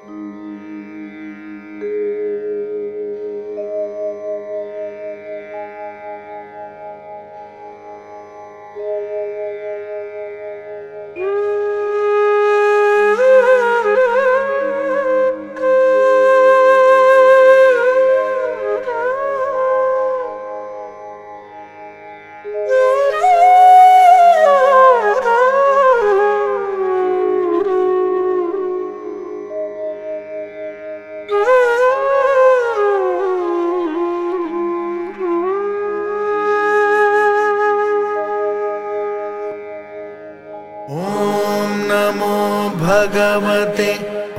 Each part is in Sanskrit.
भगवते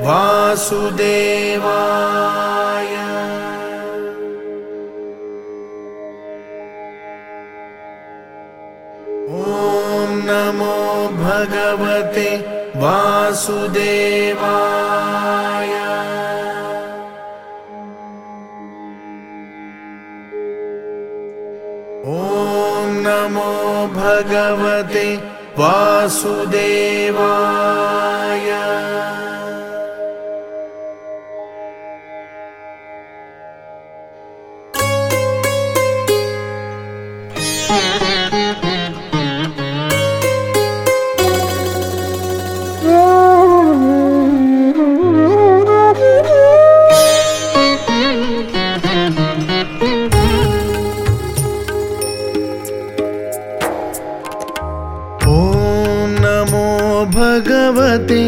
वासुदेवाय। ॐ नमो भगवते वासुदेवाय। ॐ नमो भगवते वासुदेवाय। भगवते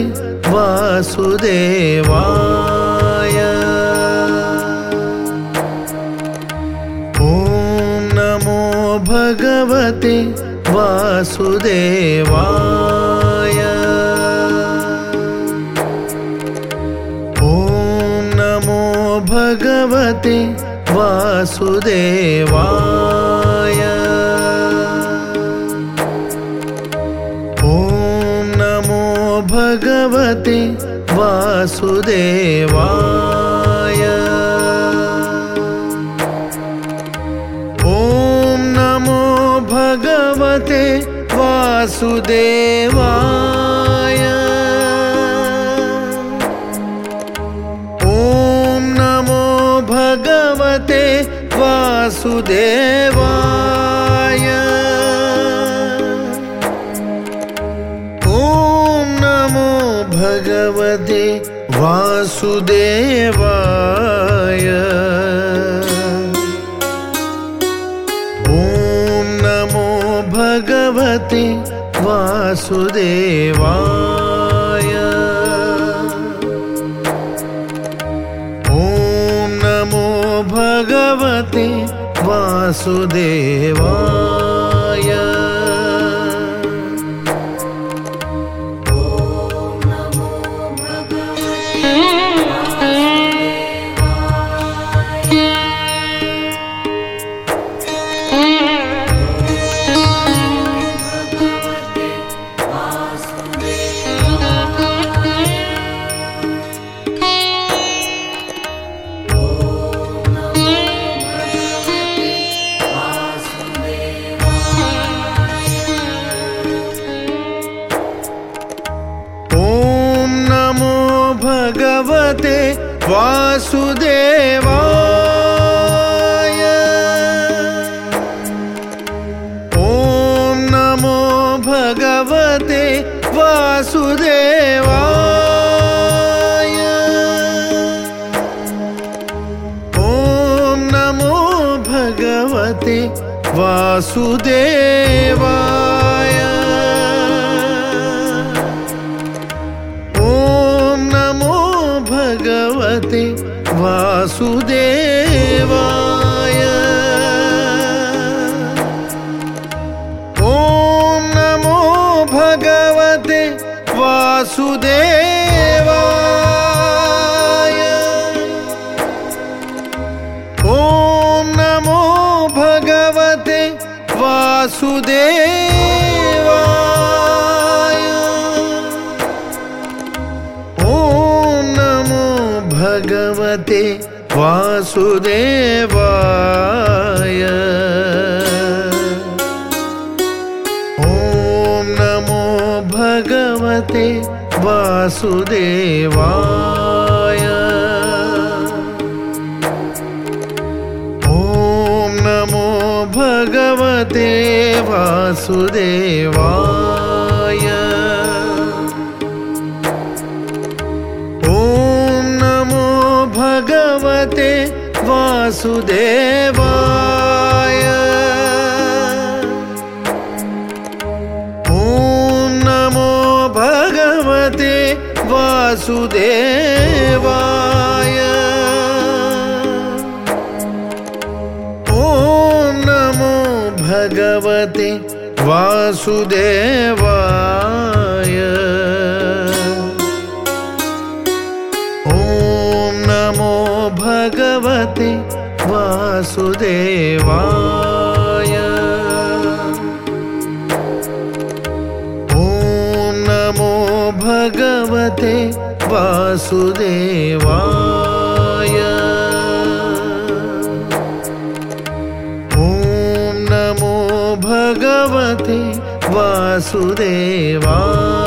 वासुदेवाय। ॐ नमो भगवते वासुदेवाय। ॐ नमो भगवते वासुदेवाय। भगवते वासुदेवाय। ॐ नमो भगवते वासुदेवाय। ॐ नमो भगवते वासुदेवाय। भगवते वासुदेवाय। ॐ नमो भगवते वासुदेवाय। ॐ नमो भगवते वासुदेवाय। भगवते वासुदेवाय। ॐ नमो भगवते वासुदेवाय। ॐ नमो भगवते वासुदेवाय। भगवते वासुदेवाय। ॐ नमो भगवते वासुदेवाय। ॐ नमो भगवते वासुदेवाय। भगवते वासुदेवाय। ॐ नमो भगवते वासुदेवाय। वासुदेवाय। ॐ नमो भगवते वासुदेवाय। ॐ नमो भगवते वासुदेवाय। ॐ नमो भगवते वासुदेवाय। ॐ नमो भगवते वासुदेवाय। ॐ नमो भगवते वासुदेवाय। ॐ नमो भगवते वासुदेवाय।